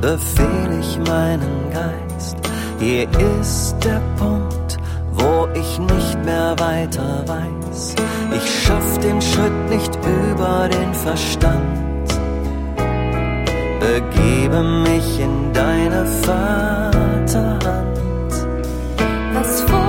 befehl ich meinen Geist. Hier ist der Punkt, wo ich nicht mehr weiter weiß. Ich schaff den Schritt nicht über den Verstand, begebe mich in deine Vaterhand. Was vor